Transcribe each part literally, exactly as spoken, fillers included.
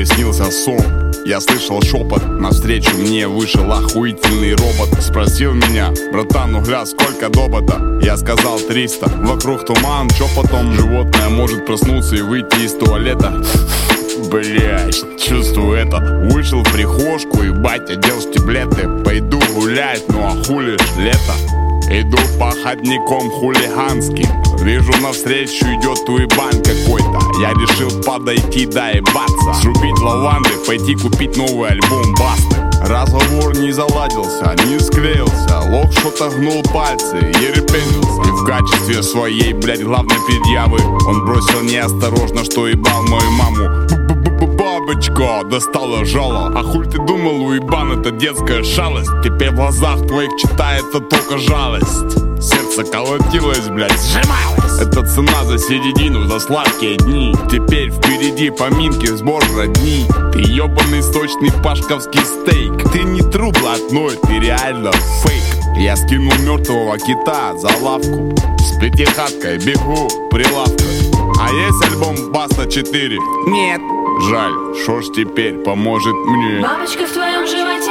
снился сон. Я слышал шепот, навстречу мне вышел охуительный робот. Спросил меня: братан, угля сколько добота? Я сказал триста. Вокруг туман, чё потом? Животное может проснуться и выйти из туалета. Блять, чувствую это. Вышел в прихожку и батя одел штиблеты. Пойду гулять, ну а хули ж лето. Иду по ходникам хулиганским. Вижу, навстречу идет уебан какой-то. Я решил подойти, да ебаться. Срубить лаванды, пойти купить новый альбом Басты. Разговор не заладился, не склеился. Лох что-то гнул пальцы и репенился. И в качестве своей, блядь, главной предъявы он бросил неосторожно, что ебал мою маму. Бабочка достала жало. А хуй ты думал, уебан, это детская шалость? Теперь в глазах твоих читается только жалость. Сердце колотилось, блядь, сжималось. Это цена за середину, за сладкие дни. Теперь впереди поминки, сбор родни. Ты ебаный сочный пашковский стейк. Ты не труп блатной, ты реально фейк. Я скинул мертвого кита за лавку. С пятихаткой бегу прилавка. А есть альбом Баста четыре? Нет. Жаль, шо ж теперь поможет мне? Бабочка в твоем животе,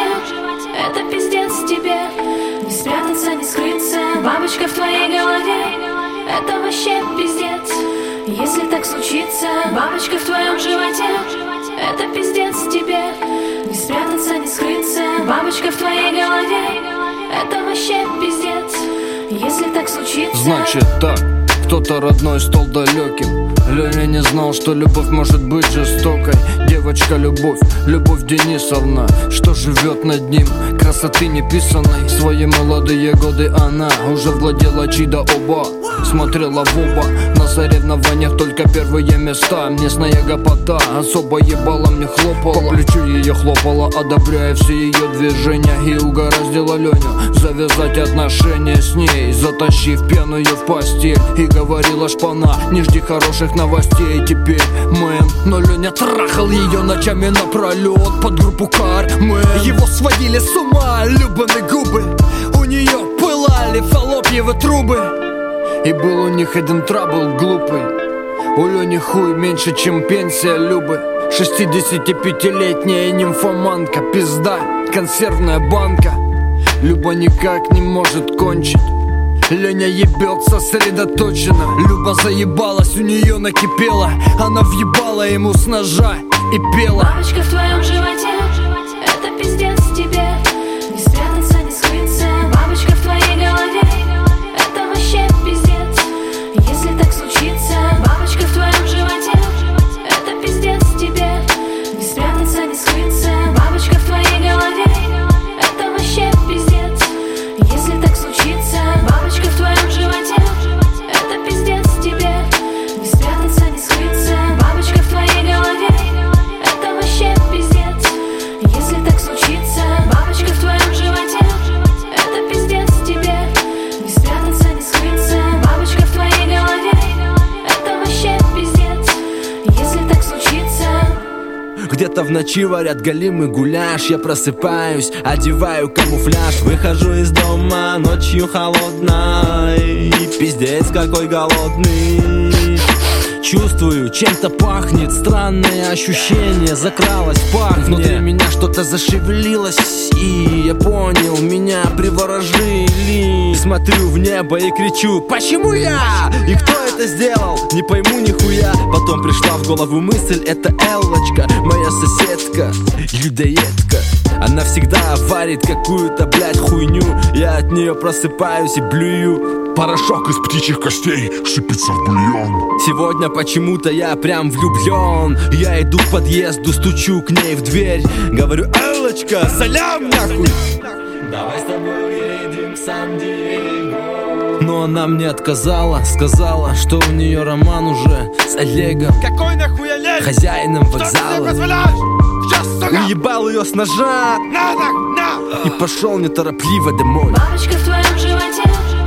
это пиздец тебе. Не спрятаться, не скрыться. Бабочка в твоей голове, это вообще пиздец. Если так случится, бабочка в твоем животе, это пиздец тебе. Не спрятаться, не скрыться. Бабочка в твоей голове, это вообще пиздец. Если так случится. Значит так, кто-то родной стал далеким. Леня не знал, что любовь может быть жестокой. Девочка любовь, любовь Денисовна, что живет над ним, красоты неписанной. Свои молодые годы она уже владела чидо оба. Смотрела в оба, на соревнованиях только первые места. Местная гопота особо ебала мне хлопала. По плечу ее хлопала, одобряя все ее движения. И угораздила Леню завязать отношения с ней, затащив пьяную в постель. И говорила шпана: не жди хороших новостей теперь, мэн. Но Леня трахал ее ночами напролет под группу Кармен. Его сводили с ума любые губы, у нее пылали фаллопьевы трубы. И был у них один трабл глупый. У Лени хуй меньше, чем пенсия Любы. Шестидесятипятилетняя нимфоманка, пизда, консервная банка. Люба никак не может кончить. Леня ебет сосредоточенно. Люба заебалась, у нее накипело. Она въебала ему с ножа и пела. Бабочка в твоем животе, это пиздец тебе. Не спрятаться, не скрыться. Бабочка в твоей голове, это вообще пиздец. Если так случится, бабочка в твоем животе, это пиздец тебе. Не спрятаться, не скрыться. Бабочка в твоей голове, это вообще пиздец. Если так случится, бабочка в твоем животе, это пиздец тебе. Не спрятаться, не скрыться. Бабочка в твоей голове, это вообще пиздец. Если так случится, бабочка в твоем животе, это пиздец тебе. Не спрятаться, не скрыться. Бабочка в твоей голове, это вообще пиздец. Если так случится. Где-то в ночи варят галимый гуляш. Я просыпаюсь, одеваю камуфляж. Выхожу из дома, ночью холодной. Пиздец какой голодный. Чувствую, чем-то пахнет. Странное ощущение закралось, пахнет. Внутри меня что-то зашевелилось. И я понял, меня приворожили. Смотрю в небо и кричу: почему я? И кто это сделал? Не пойму нихуя. Потом пришла в голову мысль: это Эллочка, моя соседка, людоедка. Она всегда варит какую-то, блядь, хуйню. Я от нее просыпаюсь и блюю. Порошок из птичьих костей сыпется в бульон. Сегодня почему-то я прям влюблен. Я иду к подъезду, стучу к ней в дверь. Говорю: Эллочка, салям нахуй. Давай с тобой уедем в Сан-Диего. Но она мне отказала, сказала, что у нее роман уже с Олегом. Какой нахуй Олег? Хозяином вокзала. Сейчас, сука! Уебал ее с ножа. На, на, на! И пошел неторопливо домой. Бабочка в твоем животе,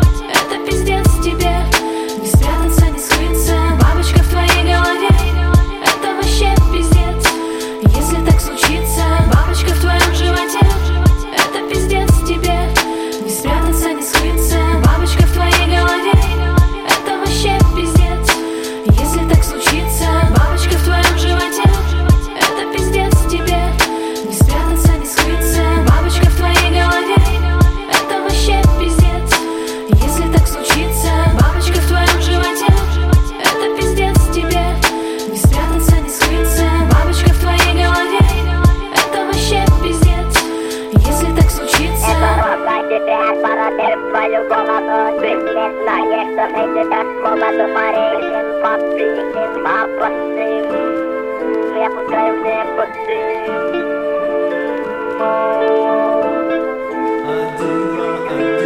это пиздец тебе. Не спрятаться, не скрыться. Бабочка в твоей голове, это вообще пиздец. Если так случится, бабочка в твоем животе, это пиздец тебе. Не спрятаться, не скрыться. Бабочка в твоей голове, это вообще пиздец. Если так случится, бабочка в твоем животе, это пиздец. Знаешь, что эти так словно тупорей. Попсы, попасы, я пускаю все пусты. Один, два, один.